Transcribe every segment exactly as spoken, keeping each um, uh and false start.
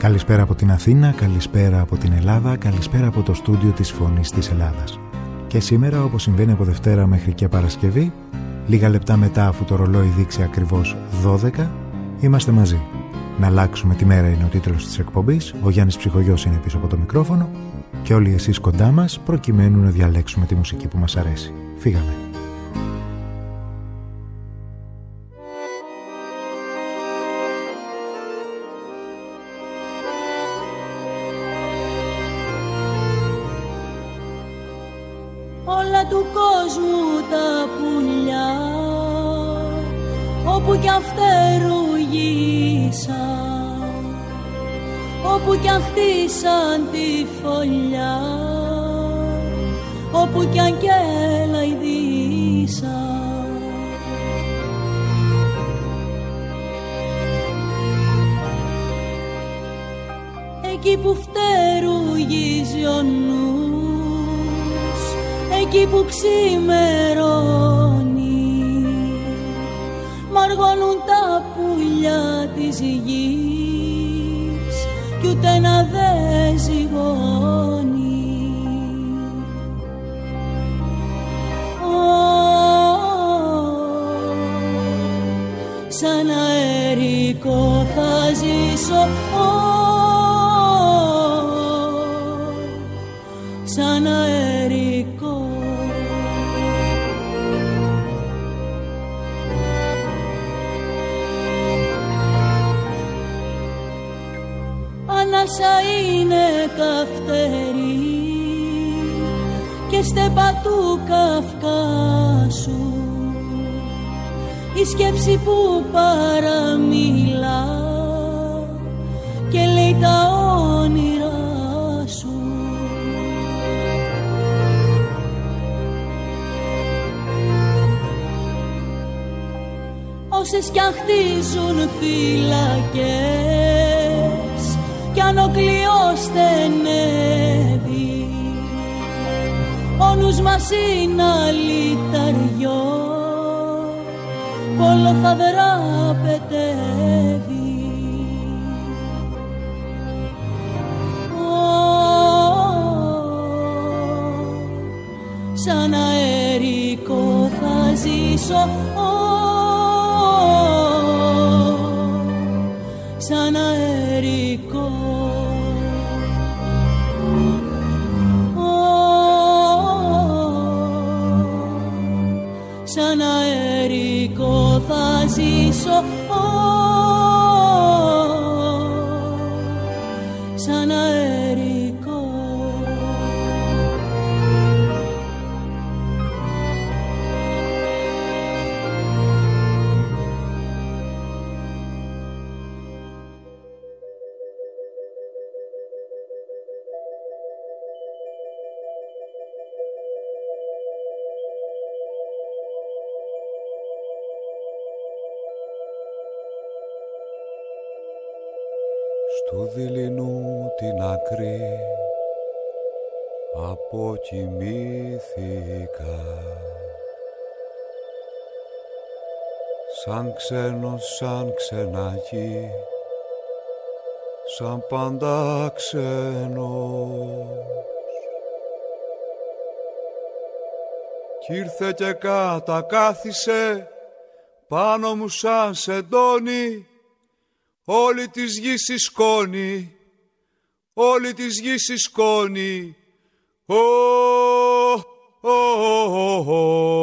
Καλησπέρα από την Αθήνα, καλησπέρα από την Ελλάδα, καλησπέρα από το στούντιο της Φωνής της Ελλάδας. Και σήμερα, όπως συμβαίνει από Δευτέρα μέχρι και Παρασκευή, λίγα λεπτά μετά αφού το ρολόι δείξει ακριβώς δώδεκα, είμαστε μαζί. Να αλλάξουμε τη μέρα είναι ο τίτλος της εκπομπής, ο Γιάννης Ψυχογιός είναι πίσω από το μικρόφωνο και όλοι εσείς κοντά μας προκειμένου να διαλέξουμε τη μουσική που μας αρέσει. Φύγαμε. Του κόσμου τα πουλιά, όπου κι αν φτερουγίσαν, όπου κι αν χτίσαν τη φωλιά, όπου κι αν κελαϊδίσαν. Εκεί που φτερουγίζει ο νους, εκεί που ξημερώνει, μαργώνουν τα πουλιά της γης κι ούτε ένα δε ζυγώνει. Oh, σαν αερικό θα ζήσω, oh, σαν αερικό. Ανάσα είναι καυτερή και στέπα του Καυκάσου, η σκέψη που παραμιλά και λέει τα όνειρά σου. Όσες κι αν χτίζουν φυλακές κι αν ο κλειός στενεύει, ο νους μας είναι αλυταριό, όλο θα δραπετεύει. Oh, σαν αερικό θα ζήσω, σαν αερικό. Σαν αερικό θα ζήσω, σαν αερικό. Στου δειλινού την άκρη αποκοιμήθηκα, σαν ξένος, σαν ξενάκι, σαν πάντα ξένος. Κι ήρθε και κατακάθισε πάνω μου σαν σεντόνι, όλη της γης η σκόνη, όλη της γης η σκόνη. Oh, oh, oh, oh.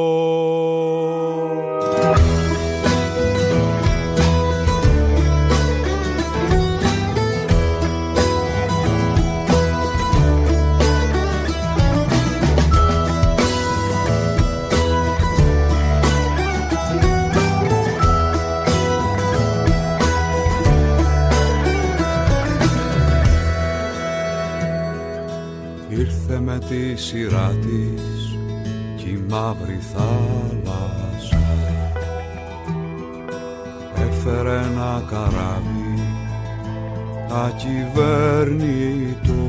Ήρθε με τη σειρά της κι η μαύρη θάλασσα, έφερε ένα καράβι ακυβέρνητο.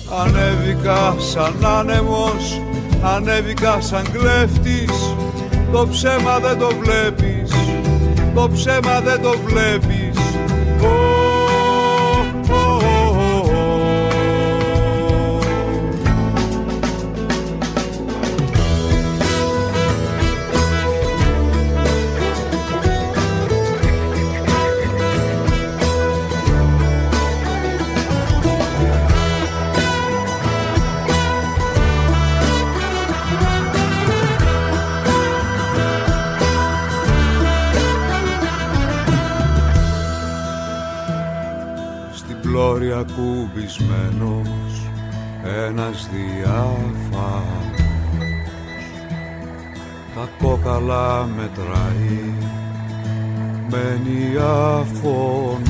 Ανέβηκα σαν άνεμος, ανέβηκα σαν κλέφτης, το ψέμα δεν το βλέπεις, το ψέμα δεν το βλέπεις. Λόρια κουμπισμένος ένας διάφανος, τα κόκαλα μετράει, μένει αφωνός.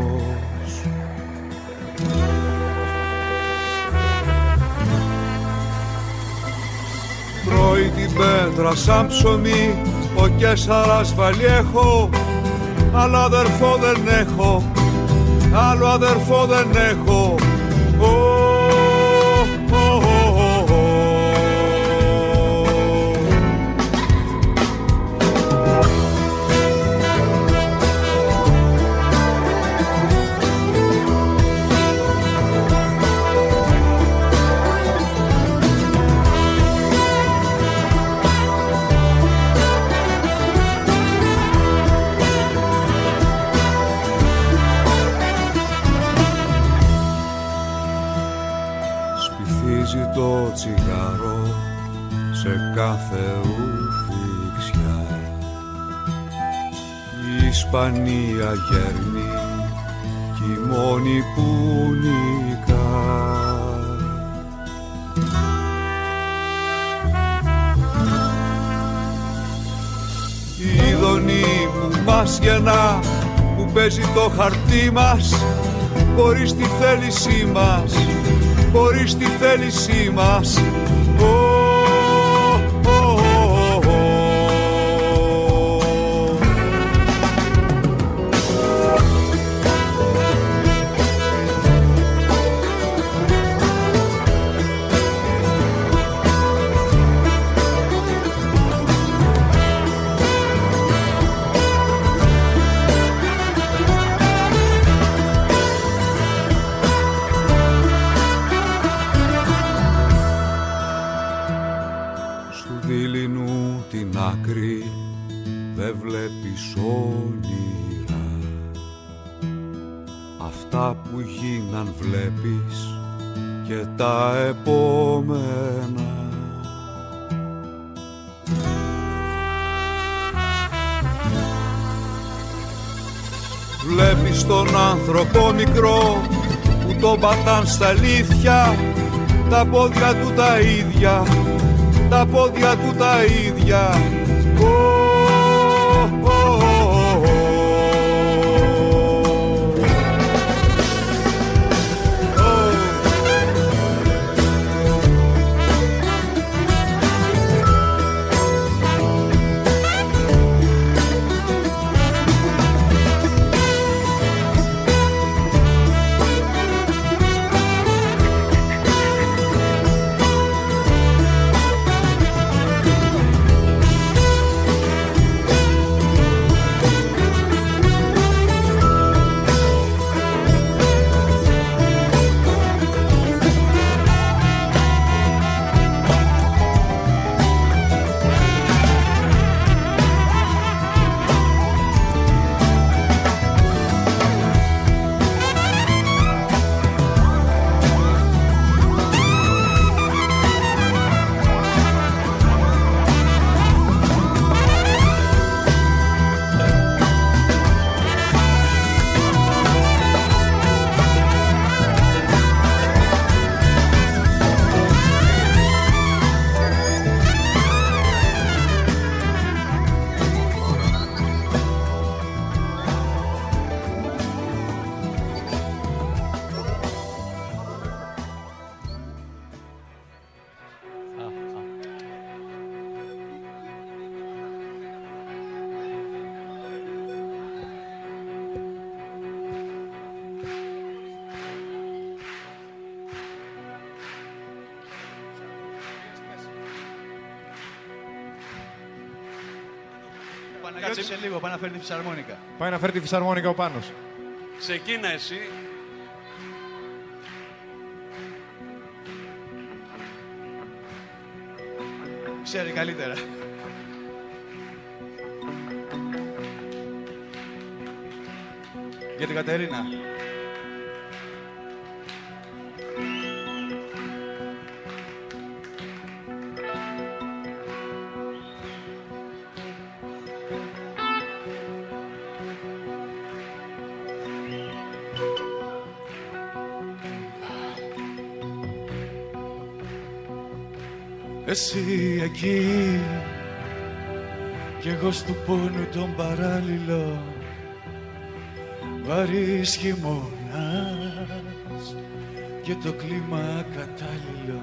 Τρώει την πέτρα σαν ψωμί, ο Κέσσαρας Βαλιέχο, αλλά αδερφό δεν έχω, άλλο αδερφό δεν έχω. Oh, oh, oh, oh, oh. Το τσιγάρο σε κάθε ουφιξιά, η Ισπανία γέρνει κι η μόνη που νικά. Η ειδονή που μας γεννά, που παίζει το χαρτί μας, χωρίς τη θέλησή μας, χωρίς τη θέλησή μας. Oh, oh, oh, oh. Δεν βλέπεις όνειρα, αυτά που γίναν βλέπεις και τα επόμενα. Βλέπεις τον άνθρωπο μικρό που τον πατάν στα αλήθεια, τα πόδια του τα ίδια, τα πόδια του τα ίδια. Παναγιώτη σε λίγο, πάει να φέρει τη φυσαρμόνικα. Πάει να φέρει τη φυσαρμόνικα ο Πάνος. Ξεκίνα εσύ. Ξέρει καλύτερα. Για την Κατερίνα. Εσύ εκεί κι εγώ στου πόνου τον παράλληλο, βαρύς χειμώνας και το κλίμα κατάλληλο.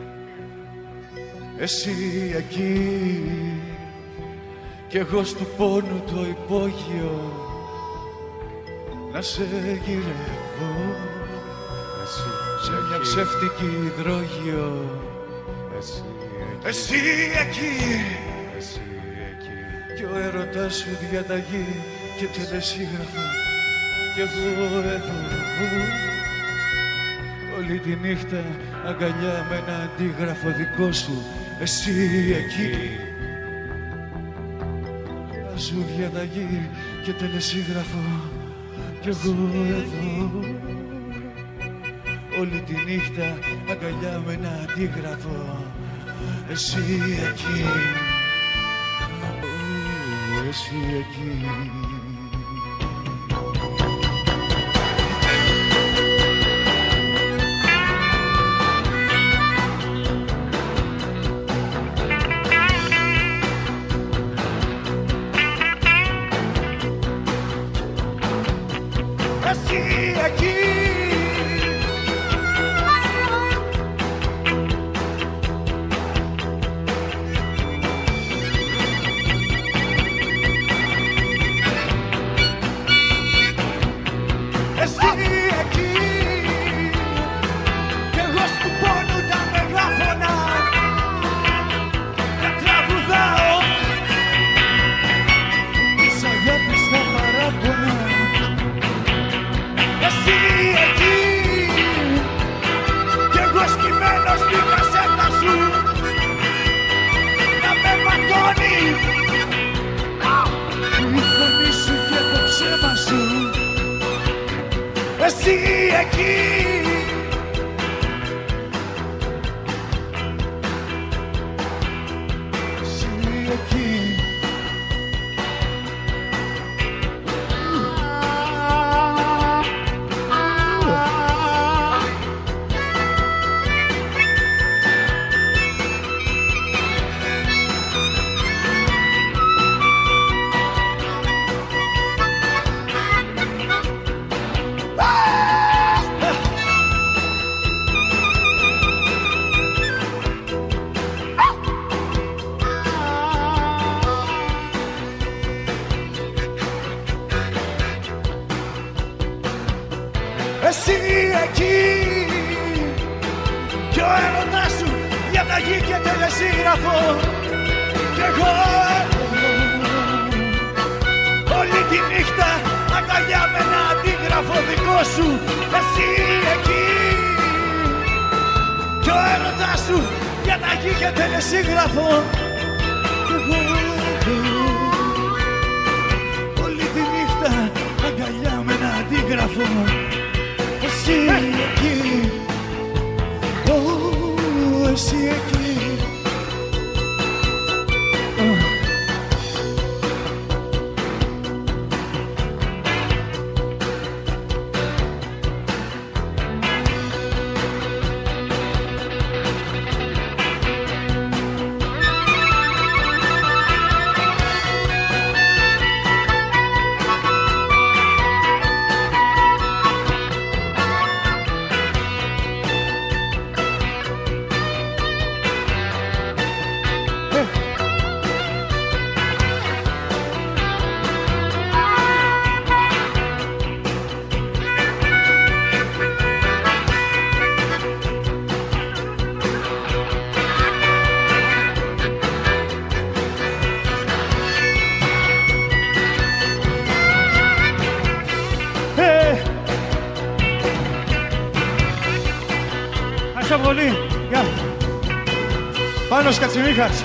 Εσύ εκεί κι εγώ στου πόνου το υπόγειο, να σε γυρεύω σε μια ψεύτικη υδρόγειο. Εσύ εκεί, εσύ εκεί, εσύ εκεί, κι ο έρωτας σου διαταγή και τελεσίγραφο, κι εγώ εδώ όλη τη νύχτα αγκαλιά με ένα αντίγραφο δικό σου. Εσύ εκεί, σου διαταγή και τελεσίγραφο, κι εγώ εδώ όλη τη νύχτα αγκαλιά με ένα αντίγραφο. Εσύ εκεί, ου, εσύ εκεί. Εσύ εκεί, εσύ εκεί, εσύ εκεί. Εσύ εκεί κι ο έρωτας σου διαταγή και τελεσίγραφο, κι εγώ όλη τη νύχτα αγκαλιά με ένα αντίγραφο δικό σου. Εσύ εκεί κι ο έρωτας σου διαταγή και τελεσίγραφο, κι εγώ όλη τη νύχτα αγκαλιά με ένα αντίγραφο. Εσύ εκεί, oh, εσύ εκεί. Oh. Πάνος Κατσιμίχας.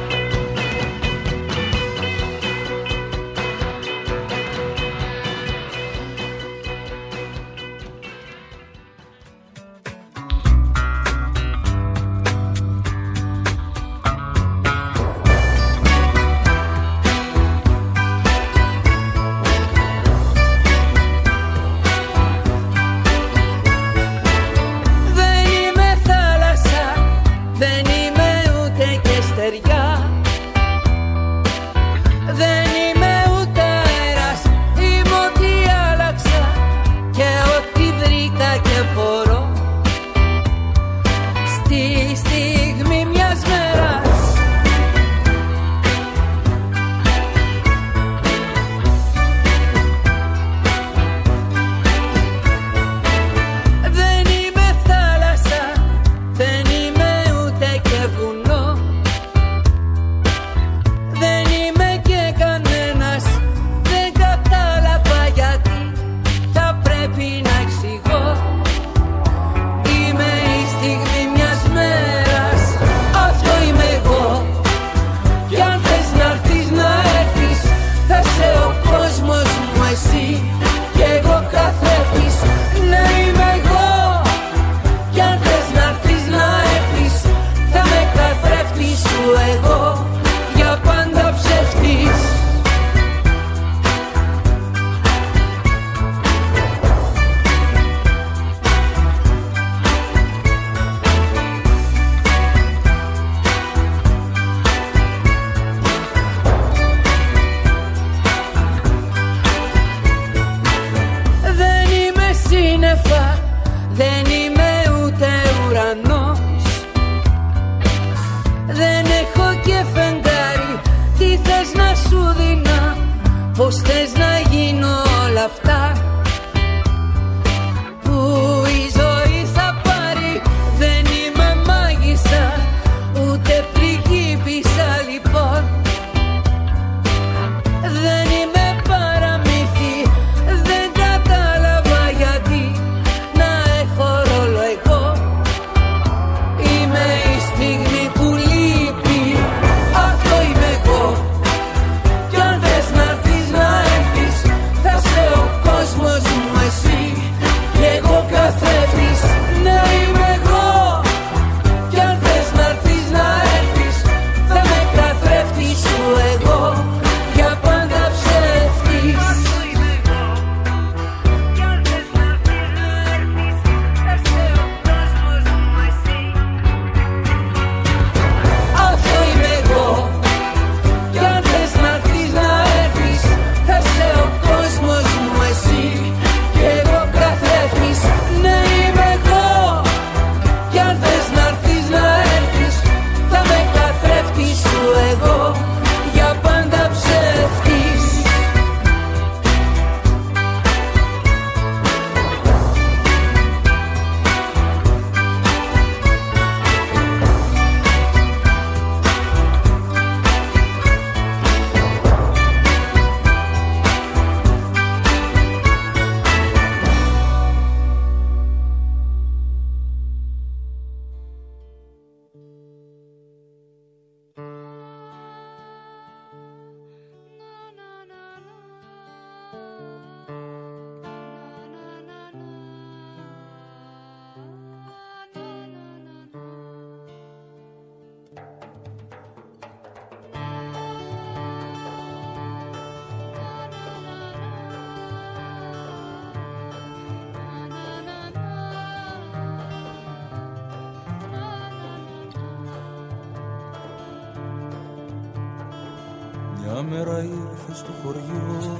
Μια μέρα ήρθε στο χωριό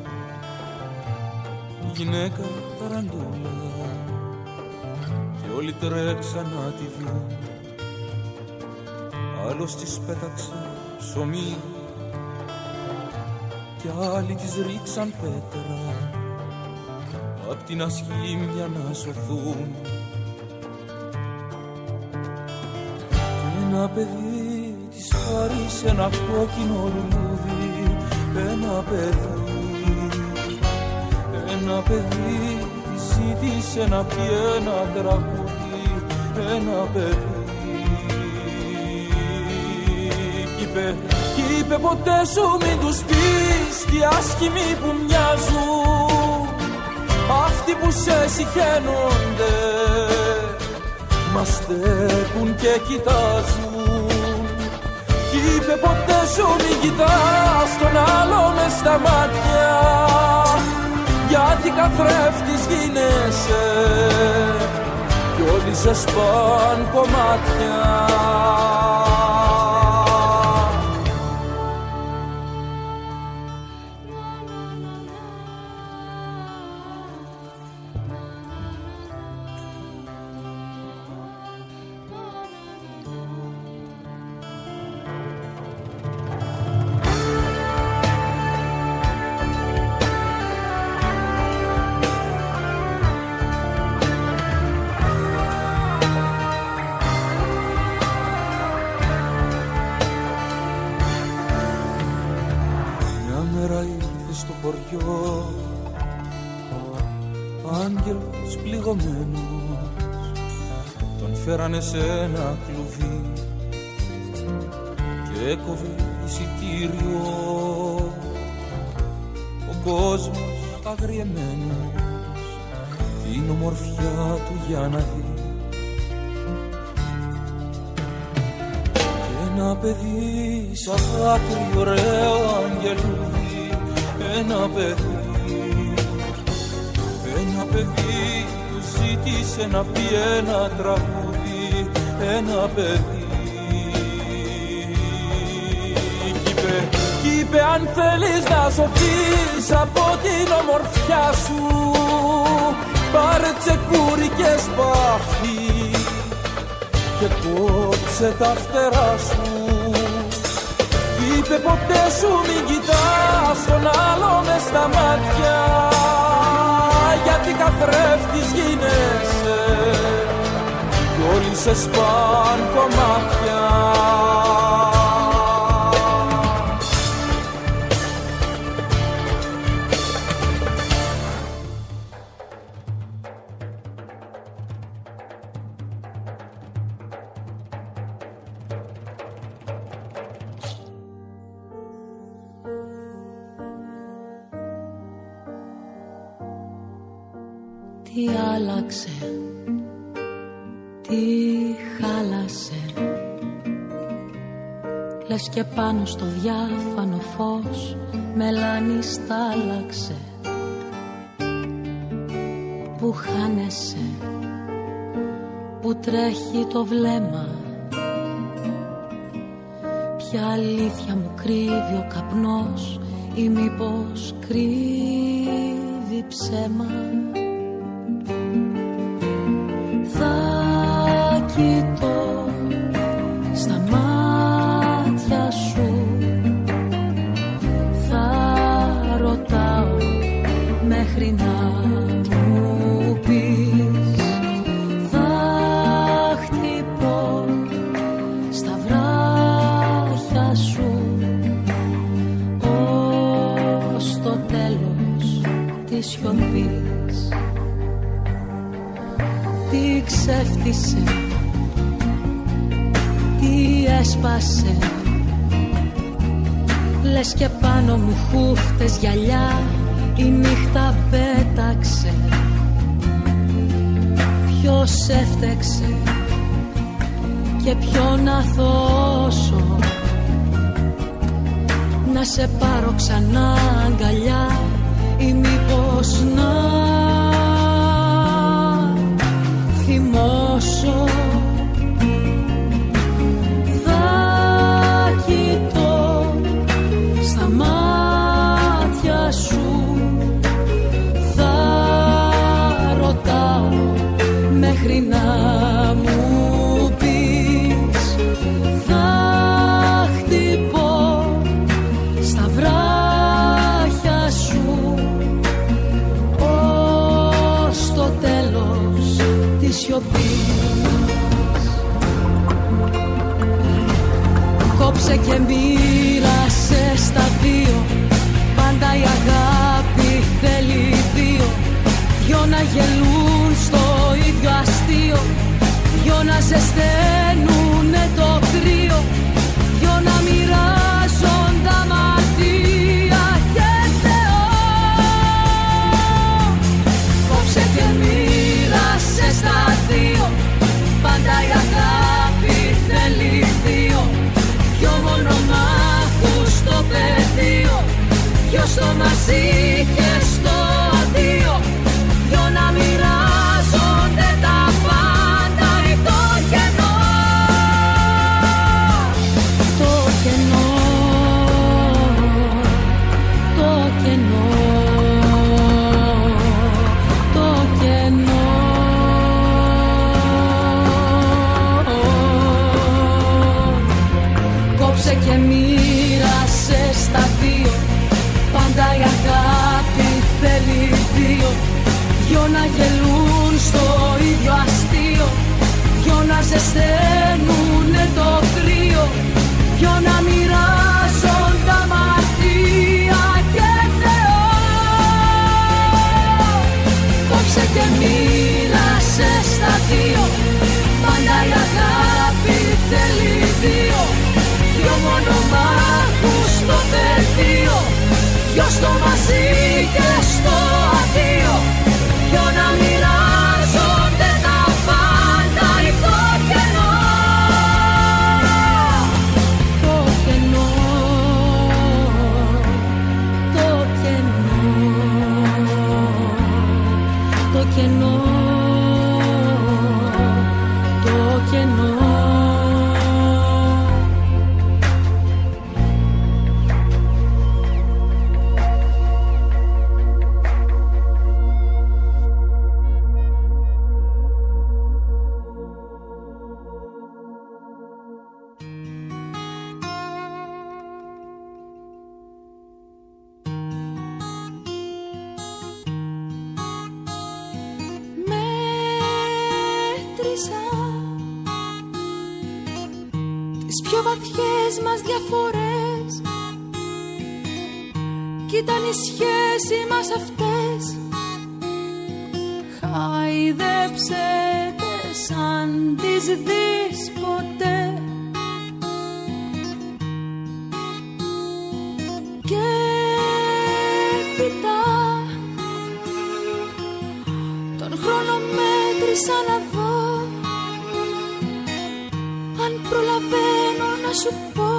γυναίκα ταραντούλα και όλοι τρέξαν να τη δουν. Άλλος της πέταξε ψωμί κι άλλοι της ρίξαν πέτρα απ' την ασχήμια να σωθούν. Και ένα παιδί της χάρισε ένα κόκκινο λουλούδι, ένα παιδί, ένα παιδί της ζήτησε να πει ένα τραγούδι, ένα παιδί. είπε, κι είπε ποτέ σου μην τους πεις τι άσχημοι που μοιάζουν, αυτοί που σε συχαίνονται μας στέκουν και κοιτάζουν. Κι είπε ποτέ σου μην κοιτάς τον άλλο μες στα μάτια, γιατί καθρέφτης γίνεσαι κι όλοι σε σπάν κομμάτια. Άγγελος πληγωμένος, τον φέρανε σε ένα κλουβί και έκοβε εισιτήριο ο κόσμος αγριεμένος την ομορφιά του για να δει. Και ένα παιδί σαν δάκρυ ωραίο αγγελούδι, ένα παιδί, ένα παιδί του ζήτησε να πει ένα τραγούδι, ένα παιδί. Κι είπε, κι είπε αν θέλεις να σωθείς από την ομορφιά σου, πάρε τσεκούρι και σπάθη και κόψε τα φτερά σου. Κι είπε ποτέ σου μην κοιτάς τον άλλο μες στα μάτια, γιατί καθρέφτης γίνεσαι κι όλοι σε σπάν κομμάτια. Τι άλλαξε, τι χάλασε, λες και πάνω στο διάφανο φως μελάνι στάλαξε, που χάνεσαι, που τρέχει το βλέμμα, ποια αλήθεια μου κρύβει ο καπνός ή μήπως κρύβει ψέμα. Θα κοιτώ στα μάτια σου, θα ρωτάω μέχρι να μου πεις, θα χτυπώ στα βράχια σου ως το τέλος της σιωπής. Τι ξέφτισε, τι έσπασε, λες και πάνω μου χούφτες γυαλιά η νύχτα πέταξε. Ποιος έφτεξε και ποιον να θώσω, να σε πάρω ξανά αγκαλιά ή μήπως να θυμώσω. Θα κοιτώ στα μάτια σου, θα ρωτάω μέχρι να μου πεις, θα χτυπώ στα βράχια σου ως το τέλος της σιωπής. Κόψε και μοίρασε στα δύο, πάντα η αγάπη θέλει δύο, δυο να γελούν στο ίδιο αστείο, δυο να ζεσταίνουνε το κρύο, δυο να μοιράζουν Πάντα η αγάπη θέλει δύο, δυο να γελούν στο ίδιο αστείο, δυο να ζεσταίνουνε το κρύο, δυο να μοιράζουν τα μαρτία και Θεό. Κόψε και μοίρασε στα δύο, πάντα η αγάπη θέλει δύο, δυο μονομάχους στο πεδίο, δυο στο μαζί και στο αδείο, δυο να μοιράζονται τα πάντα ή το κενό. Το κενό, το κενό, το κενό, το κενό. Τις πιο βαθιές μας διαφορές κι ήταν η σχέση μας αυτές. Χάιδεψε τες αν τις δεις ποτέ. Και έπειτα τον χρόνο μέτρησα να δω αν προλαβαίνω να σου πω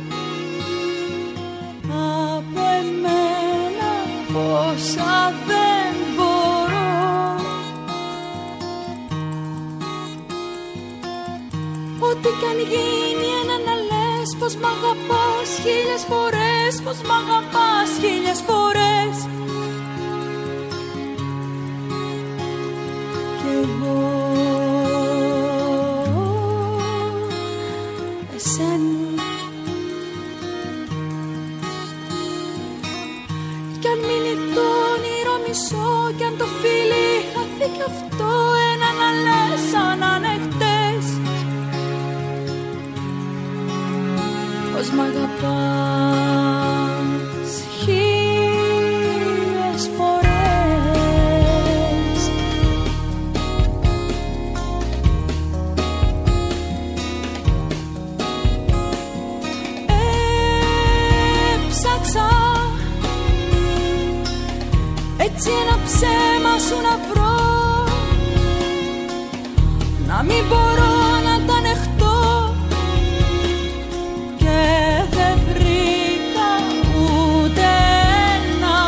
από εμένα πόσα δεν μπορώ. Ό,τι κι αν γίνει ένα να λες πως μ' αγαπάς χίλιες φορές, πως μ' αγαπάς χίλιες φορές. Κι εγώ κι αν μείνει το όνειρο μισό, κι αν το φίλι χαθεί κι αυτό, ένα να λες σαν να είναι χτες, πως μ' αγαπάς χίλιες φορές. Έψαξα έτσι ένα ψέμα σου να βρω, να μην μπορώ να τα ανεχτώ, και δεν βρήκα ούτε ένα.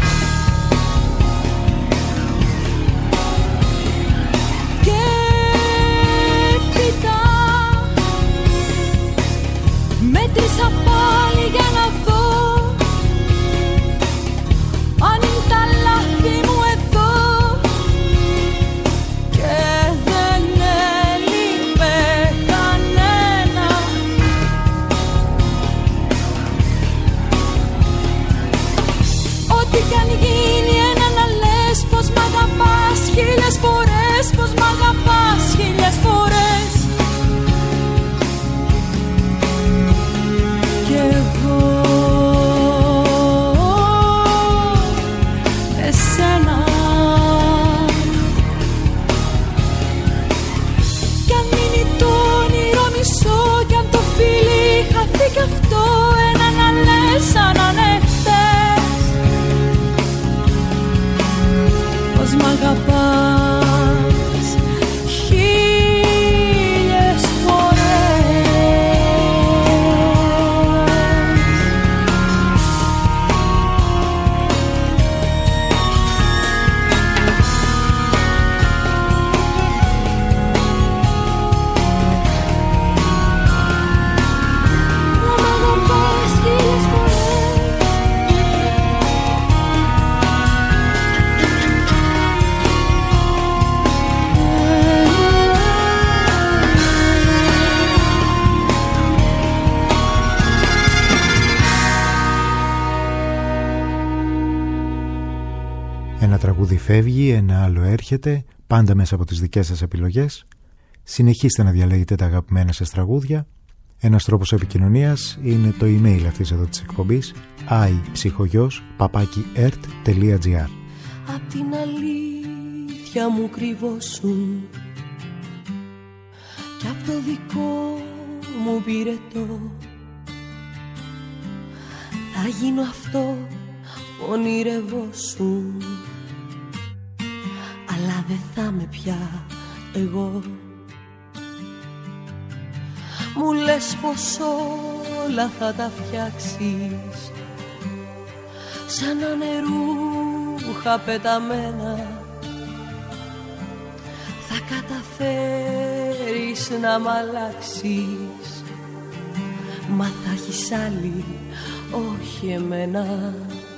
Και έπειτα μέτρησα πάλι για να δω αν είναι τα λάθη μου εδώ, και δεν έλειπε κανένα. Ό,τι κι αν γίνει ένα να λες πως μ' αγαπάς χίλιες φορές, πως μ' αγαπάς χίλιες φορές. Κι εγώ εσένα. Κι αν μείνει το όνειρο μισό, κι αν το φίλι χαθεί κι αυτό, ένα να λες σαν να είναι χτες, πως μ' αγαπάς χίλιες Ένα τραγούδι φεύγει, ένα άλλο έρχεται, πάντα μέσα από τις δικές σας επιλογές. Συνεχίστε να διαλέγετε τα αγαπημένα σας τραγούδια. Ένας τρόπος επικοινωνίας είναι το email αυτής εδώ της εκπομπής iψυχογιός παπάκι ερτ τελεία τζι άρ. Απ' την αλήθεια μου κρυβώσουν κι απ' το δικό μου πυρετό θα γίνω αυτό που ονειρευόσουν, αλλά δεν θα με πια εγώ. Μου λες πως όλα θα τα φτιάξεις σαν νερούχα πεταμένα, θα καταφέρεις να μ' αλλάξεις, μα θα έχεις άλλη, όχι εμένα.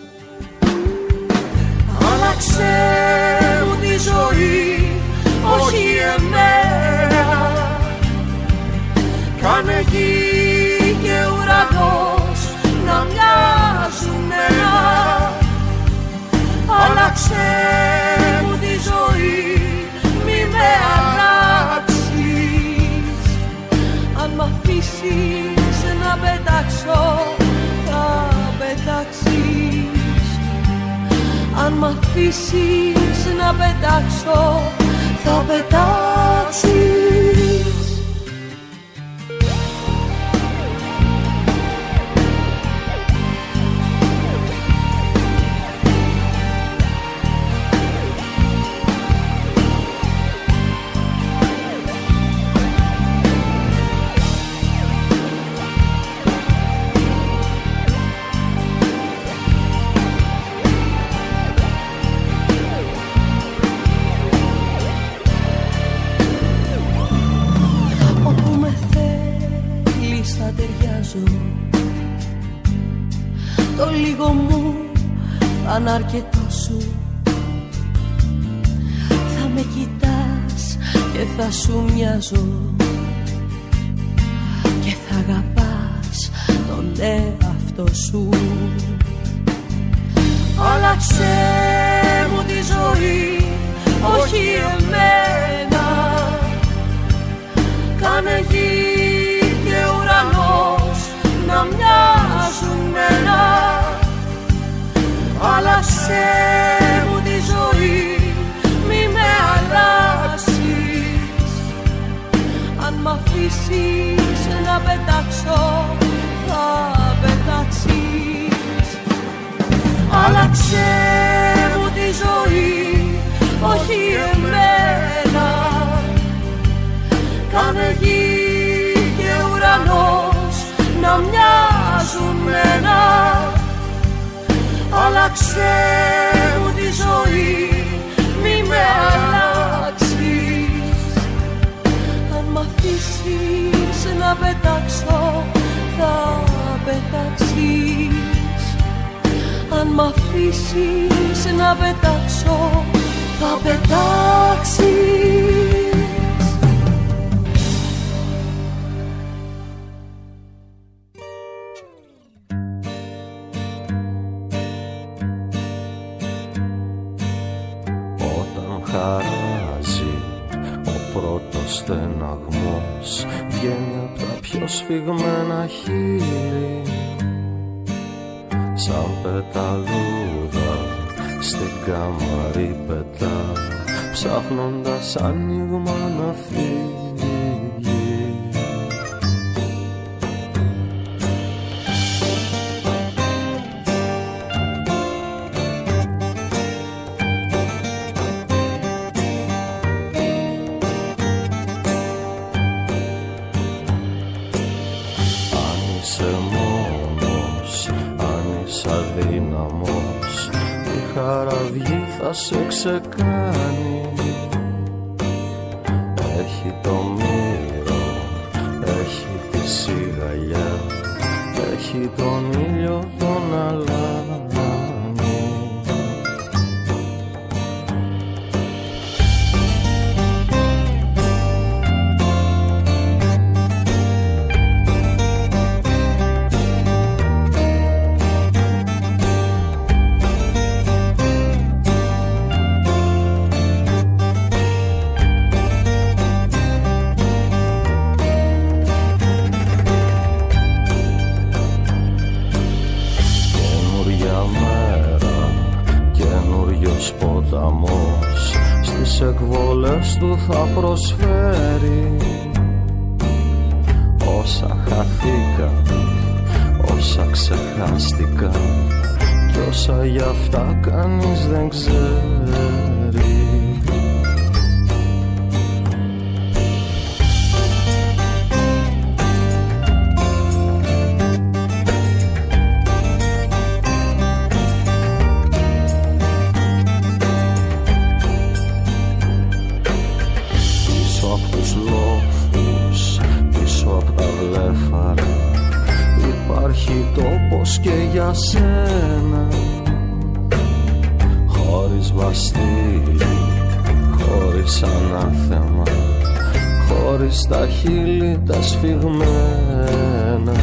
Άλλαξε μου τη ζωή, όχι εμένα. Κάνε γη και ουρανός να μοιάζουν ένα. Άλλαξε μου τη ζωή, μη με αλλάξεις. Αν μ' αφήσεις να πετάξω, θα πετάξεις. Αν μ' αφήσεις να πετάξω, θα πετάξεις. Το λίγο μου θα είναι αρκετό σου. Θα με κοιτάς και θα σου μοιάζω και θα αγαπάς τον εαυτό σου. Άλλαξε μου τη ζωή, όχι εμένα. Κάνε γη και ουρανός να μοιάζουν ένα. Άλλαξε μου τη ζωή, μη με αλλάξεις. Αν μ' αφήσεις να πετάξω, θα πετάξεις. Άλλαξε μου τη ζωή, όχι εμένα. Κάνε γη και ουρανός να μοιάζουν ένα. Άλλαξε μου τη ζωή, μη με αλλάξεις. Αν μ' αφήσεις να πετάξω, θα πετάξεις. Αν μ' αφήσεις να πετάξω, θα πετάξεις. Χαράζει ο πρώτος στεναγμός, βγαίνει απ' τα πιο σφιγμένα χείλη, σαν πεταλούδα στην κάμαρη πετά, ψάχνοντας άνοιγμα να φύγει. Σε ξεκάνει, έχει το μύρο, έχει τη σιγαλιά, έχει τον ήλιο τον αλάνι. Άλλος ποταμός στις εκβολές του θα προσφέρει όσα χαθήκαν, όσα ξεχάστηκαν κι όσα γι' αυτά κανείς δεν ξέρει. Τόπος και για σένα, χωρίς βαστήρι, χωρίς ανάθεμα, χωρίς τα χείλη τα σφιγμένα.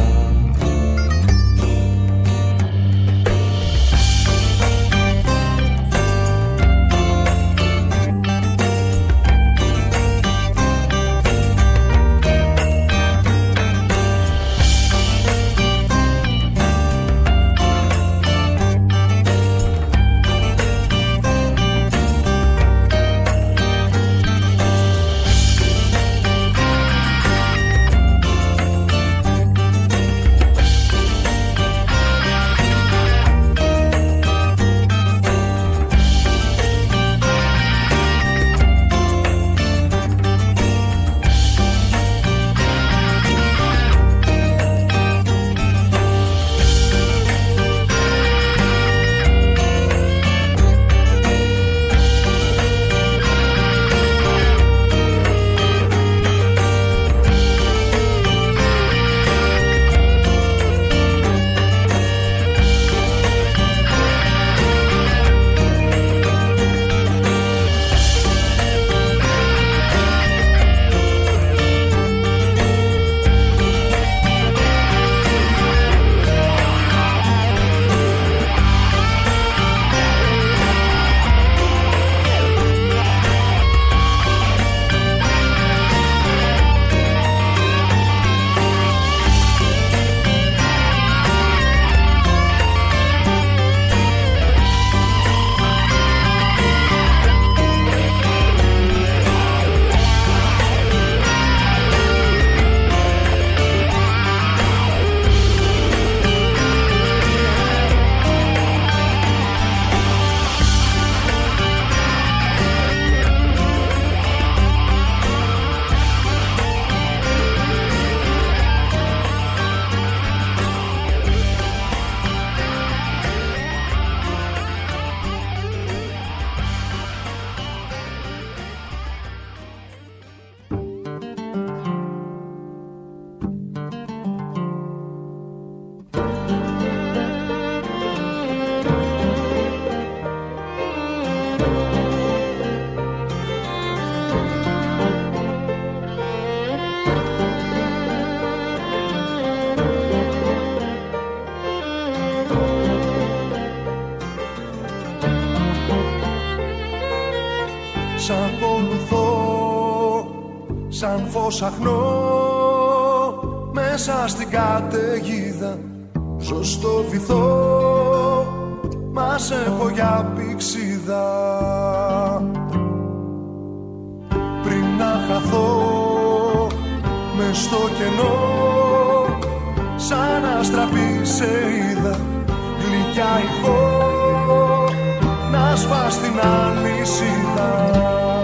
σαν φως αχνό μέσα στην καταιγίδα. Ζω στο βυθό, μας έχω για πηξίδα. Πριν να χαθώ μες στο κενό, σαν αστραπή σε είδα, γλυκιά ηχό να σπάς την αλυσίδα.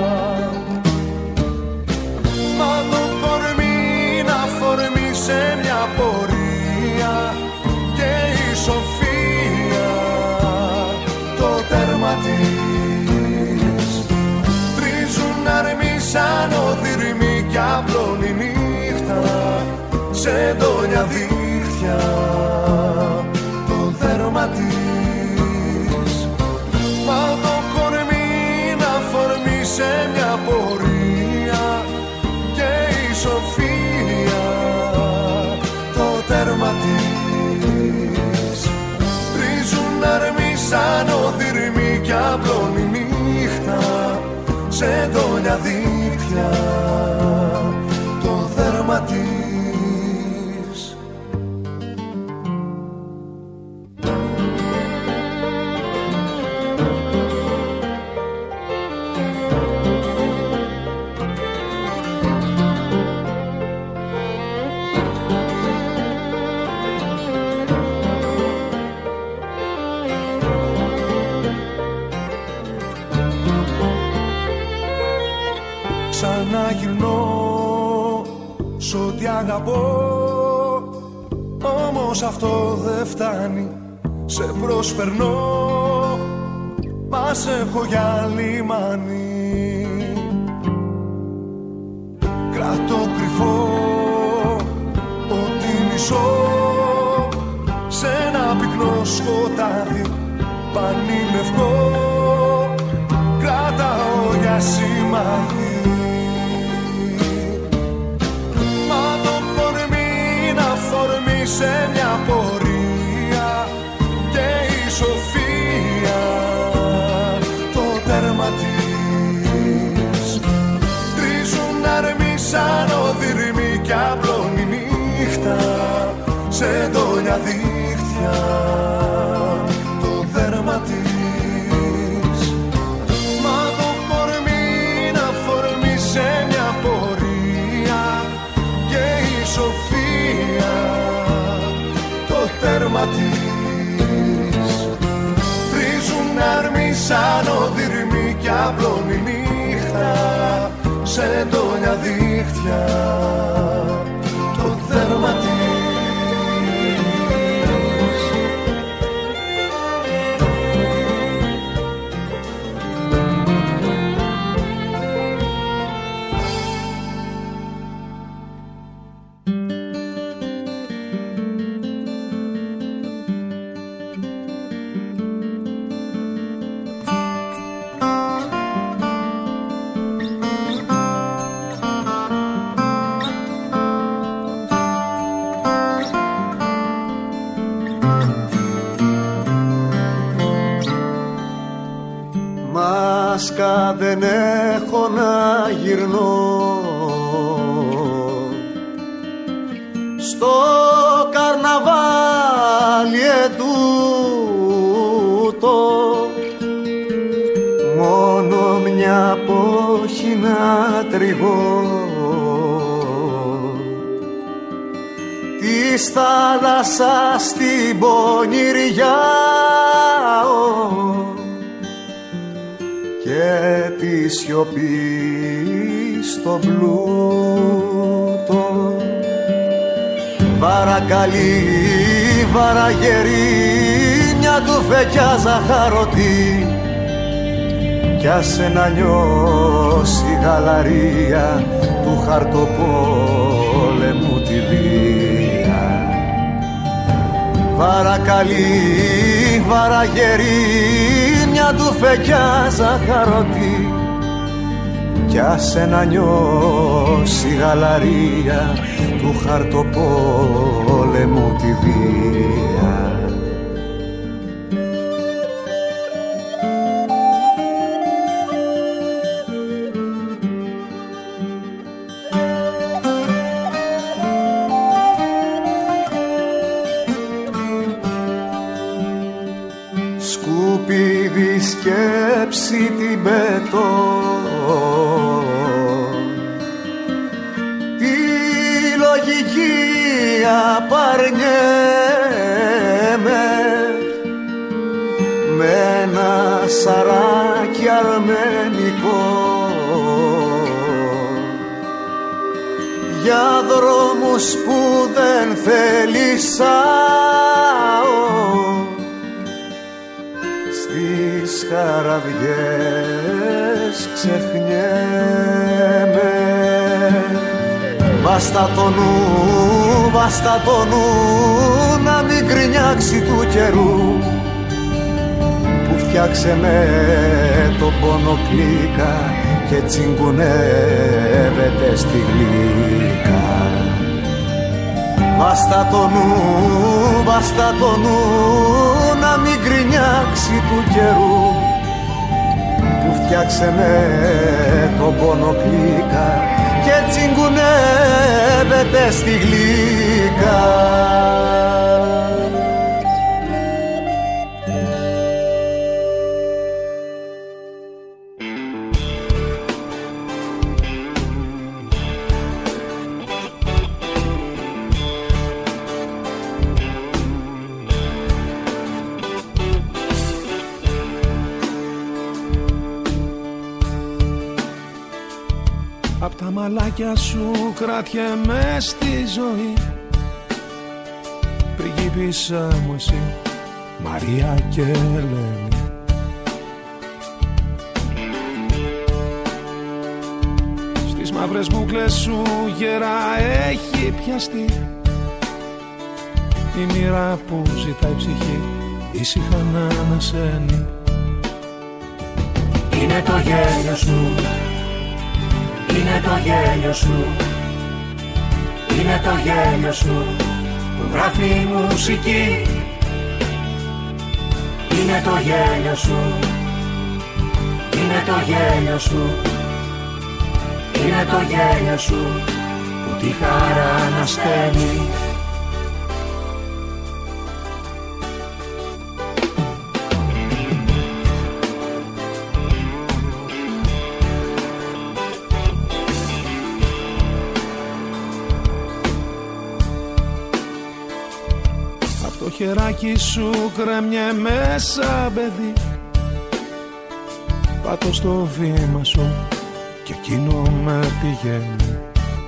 Μα το κορμί να φορμεί σε μια πορεία και η σοφία το τέρμα της. Τρίζουν αρμοί σαν οδυρμοί κι απλώνει νύχτα σε εντόνια δίχτυα το δέρμα της. Μα το κορμί να φορμεί σε μια πορεία και η σοφία το τέρμα της. Τρίζουν αρμοί σαν οδυρμοί κι απλώνει νύχτα σε εντόνια δίχτυα το δέρμα της. ξαναγυρνώ σ' ό,τι αγαπώ. Όμως αυτό δεν φτάνει, σε προσπερνώ, μας έχω για λιμάνι. Κρατώ κρυφό ότι μισώ σε ένα πυκνό σκοτάδι πανίλευκο, κρατάω για σημάδι. Μα το κορμί να φορμεί σε μια πορεία και η σοφία το τέρμα της. Τρίζουν αρμοί σαν οδυρμοί κι απλώνει νύχτα σε εντόνια δίχτυα το δέρμα της. Μα το κορμί να φορμεί σε μια πορεία και η σοφία το τέρμα της. Τρίζουν αρμοί σαν οδυρμοί κι απλώνει νύχτα σε εντόνια δίχτυα το δέρμα της. Δεν έχω να γυρνώ στο καρναβάλι ετούτο, μόνο μια πόχη να τριγώ της θάλασσας την πονηριά και τη σιωπή στο πλούτο. Βαρακαλή, βαραγερή, μια τουφεκιά ζαχαρωτή κι άσε να νιώσει γαλαρία του χαρτοπόλεμου τη βία. Βαρακαλή, βαραγερή, μια τουφεκιά ζαχαρωτή κι άσε να νιώσει γαλαρία του χαρτοπόλεμου τη βία. Σκέψη την πετώ, τη λογική απαρνιέμαι με ένα σαράκι αρμενικό για δρόμους που δεν θέλησάω, στις χαραβιές ξεχνιέμαι. Βάστα το νου, βάστα το νου, να μην γκρινιάξει του καιρού που φτιάξε με το πόνο κλίκα και τσιγκουνεύεται στη γλύκα. Βάστα το νου, βάστα το νου, να μην γκρινιάξει του καιρού που φτιάξε με το πόνο κλίκα και τσιγκουνεύεται στη γλύκα. Απ' τα μαλάκια σου κρατιέμαι στη ζωή. Πριγκίπισσα μου εσύ, Μαρία και Ελένη. Στις μαύρες μπουκλές σου γερά έχει πιαστεί η μοίρα που ζητάει ψυχή ήσυχα να ανασένει. Είναι το γέλιο σου, είναι το γέλιο σου, είναι το γέλιο σου που γράφει μουσική. Είναι το γέλιο σου, είναι το γέλιο σου, είναι το γέλιο σου που τη χαρά ανασταίνει. Το χεράκι σου κρέμιε μέσα παιδί. Πάτω στο βήμα σου και εκείνο με πηγαίνει.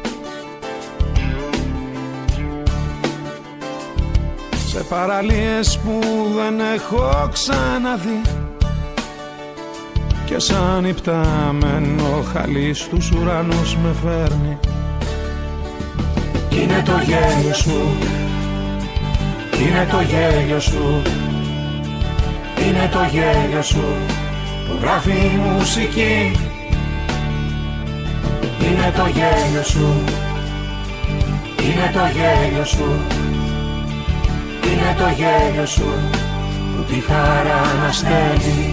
Σε παραλίες που δεν έχω ξαναδεί και σαν υπτάμενο χαλί στους ουρανούς με φέρνει. Είναι το γέλιο σου, είναι το γέλιο σου, είναι το γέλιο σου που γράφει μουσική. Είναι το γέλιο σου, είναι το γέλιο σου, είναι το γέλιο σου που τη χαρά αναστέλνει.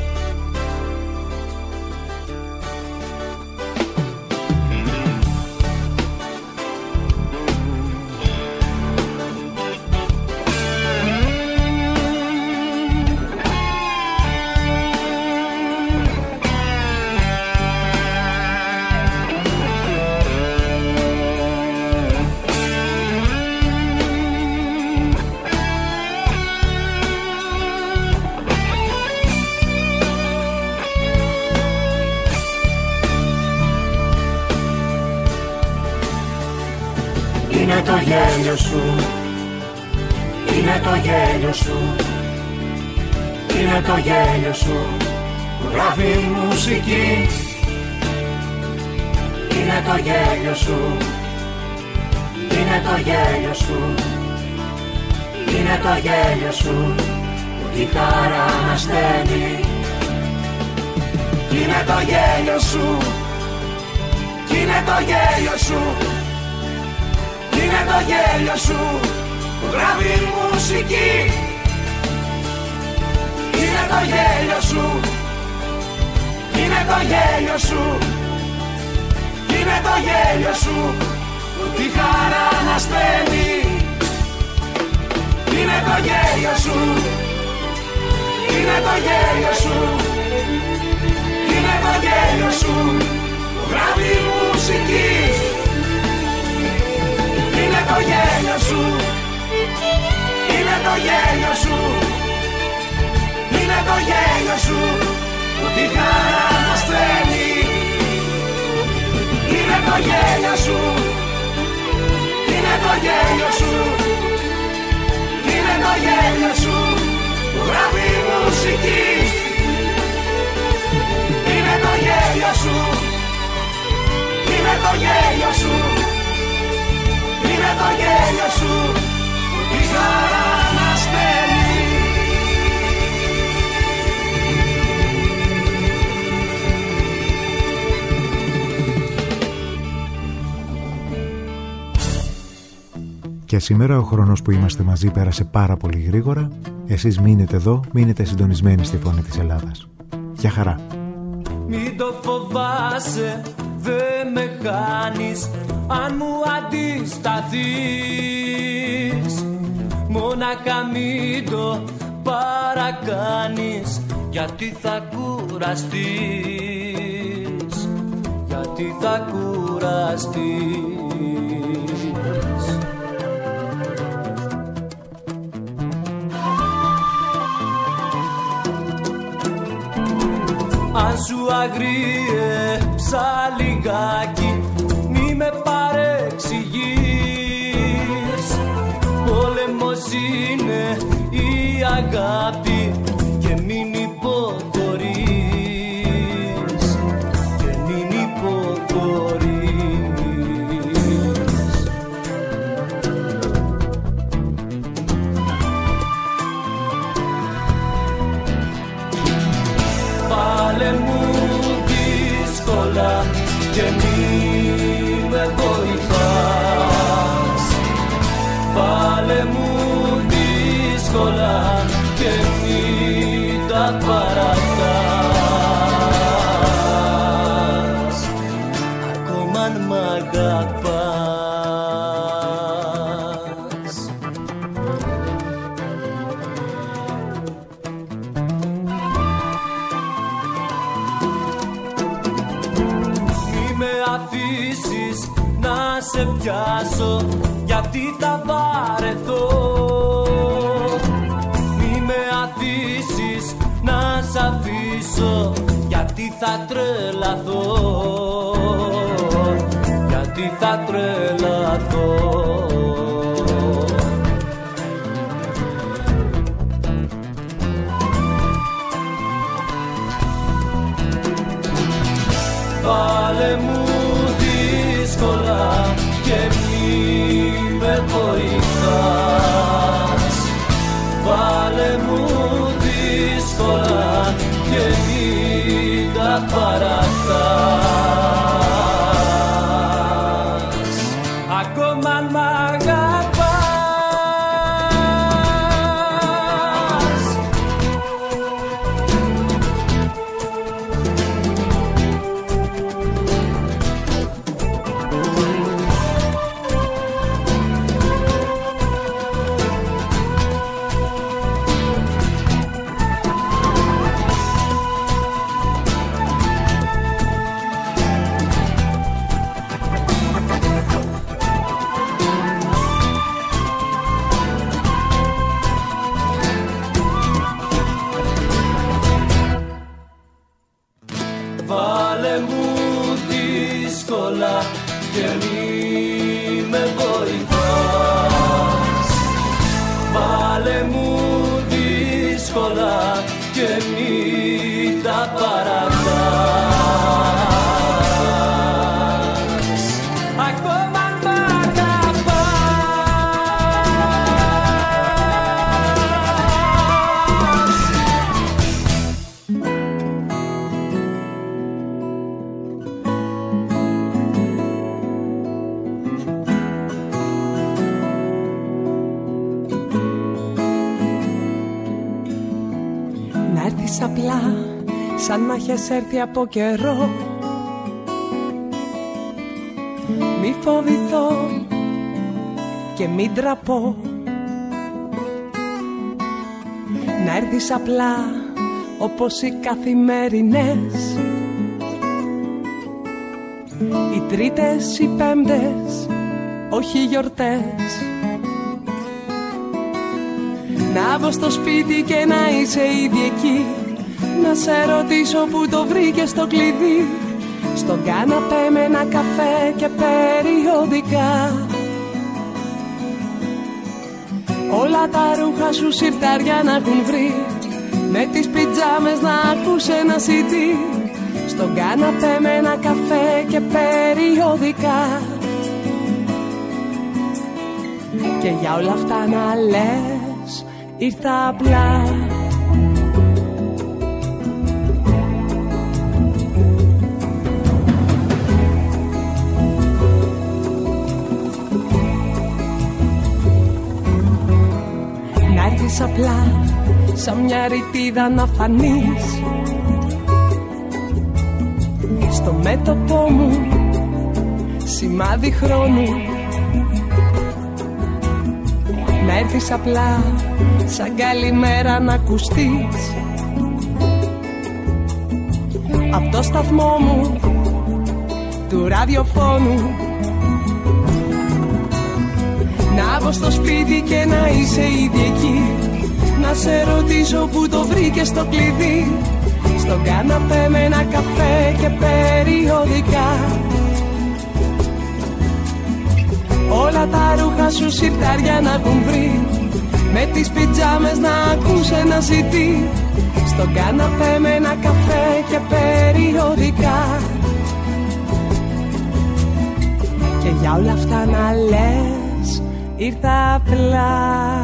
Είναι το γέλιο σου, είναι το γέλιο σου, είναι το γέλιο σου που γράφει μουσική. Είναι το γέλιο σου, είναι το γέλιο σου, είναι το γέλιο σου που τη χαρά αναστέλνει. Είναι το γέλιο σου, είναι το γέλιο σου, είναι το γέλιο σου που γράφει μουσική. Είναι το γέλιο σου, είναι το γέλιο σου, είναι το γέλιο σου που τη χαρά αναστέλνει. Είναι το γέλιο σου, είναι το γέλιο σου, είναι το γέλιο σου που γράφει μουσική. Είναι το γέλιο σου, είναι το γέλιο σου, είναι το γέλιο σου που τη χαρά αναστέλνει. Είναι το γέλιο σου, είναι το γέλιο σου, είναι το γέλιο σου που γράφει μουσική. Είναι το γέλιο σου, είναι το γέλιο σου, είναι το γέλιο σου που τη χαρά αναστέλνει. Και σήμερα ο χρόνος που είμαστε μαζί πέρασε πάρα πολύ γρήγορα. Εσείς μείνετε εδώ, μείνετε συντονισμένοι στη Φωνή της Ελλάδας. Γεια χαρά. Μην το φοβάσαι, δεν με χάνεις αν μου αντισταθείς. Μόνακα μην το παρακάνεις, γιατί θα κουραστείς, γιατί θα κουραστείς. αν σου αγρίεψα λιγάκι μη με παρεξηγείς. Πόλεμος είναι η αγάπη και μην υποχωρείς, και μην υποχωρείς. Πάλε μου δύσκολα και μη με βοηθάς. Πάλε μου δύσκολα και μη τα παρατάς. Ακόμα αν μ' αγαπάς. Μη με αφήσεις να σε πιάσω γιατί θα βαρεθώ. Μη με αφήσεις να σ' αφήσω γιατί θα τρελαθώ, γιατί θα τρελαθώ. Βάλε μου δύσκολα και μη με βοηθάς. Βάλε μου δύσκολα και μη τα παρατάς. Ακόμα αν μ' αγαπάς. Βάλε μου δύσκολα και μη με βοηθάς. Βάλε μου δύσκολα και μη τα παρατάς. Ακόμα αν μ' απλά σαν να έχεις έρθει από καιρό. Μη φοβηθώ και μην τραπώ. Να έρθεις απλά όπως οι καθημερινές, οι τρίτες, οι πέμπτες, όχι γιορτές. Να βγω στο σπίτι και να είσαι ήδη εκεί, να σε ρωτήσω που το βρήκες το κλειδί. Στον κάναπέ με ένα καφέ και περιοδικά, όλα τα ρούχα σου συρτάρια να έχουν βρει, με τις πιτζάμες να ακούς ένα σι ντι. Στον κάναπέ με ένα καφέ και περιοδικά, και για όλα αυτά να λες ήρθα απλά. Να έρθεις απλά σαν μια ρητίδα να φανείς στο μέτωπό μου, σημάδι χρόνου. Να έρθεις απλά σαν καλημέρα να ακουστείς απ' το σταθμό μου του ραδιοφώνου. Να βγω στο σπίτι και να είσαι ήδη εκεί, να σε ρωτήσω που το βρήκες το κλειδί. στον καναπέ με ένα καφέ και περιοδικά. Όλα τα ρούχα σου σιρτάρια να έχουν βρει, με τις πιτζάμες να ακούς ένα σι ντι, στον καναπέ με ένα καφέ και περιοδικά. Και για όλα αυτά να λες ήρθα απλά.